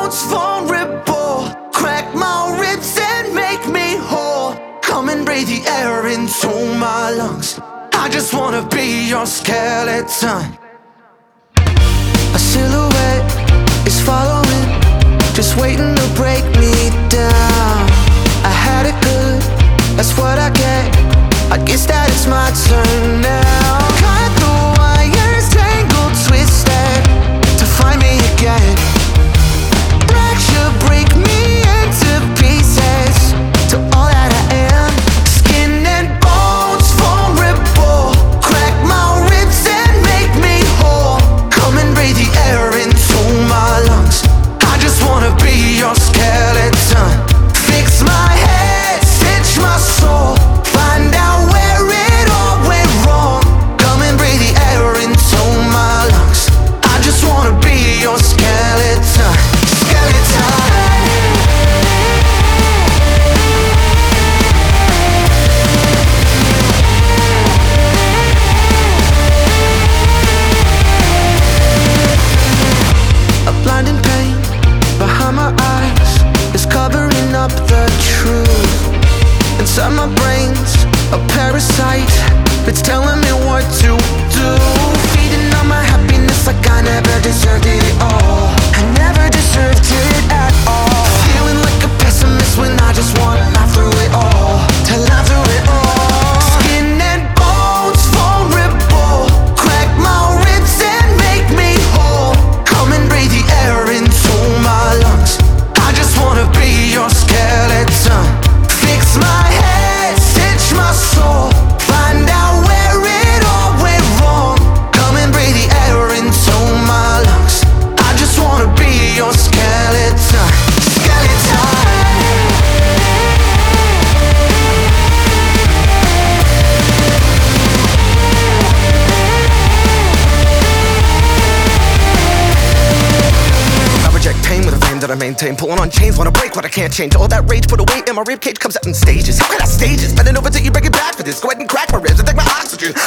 bones vulnerable. Crack my ribs and make me whole. Come and breathe the air into my lungs. I just wanna be your skeleton. A silhouette is following, just waiting to break me down. I had it good, that's what I get. I guess that it's my turn now. Cut the wires, tangled, twisted, to find me again. Fracture, break me into pieces, to all that I am. Skin and bones, vulnerable. Crack my ribs and make me whole. Come and breathe the air into my lungs. I just wanna be your skeleton. Fix my head, stitch my soul. Find out where it all went wrong. Come and breathe the air into my lungs. I just wanna be your skeleton. A blinding pain behind my eyes is covering up the truth. Inside my brain's a parasite that's telling me what to do. Feeding on my happiness like I never deserved it at all. I never deserved it at all. Feeling like a pessimist when I just wanna laugh through it all. To laugh through it all. Skin and bones, vulnerable. Crack my ribs and make me whole. Come and breathe the air into my lungs. I just wanna be your skeleton. Fix my head, stitch my soul. Find out where it all went wrong. Come and breathe the air into my lungs. I just wanna be your skeleton. I reject pain with a flame that I maintain. Pulling on chains, wanna break what I can't change. All that rage put away in my ribcage comes out in stages. How can I stage this? Bending over till you break it back for this. Go ahead and crack my ribs and take my oxygen.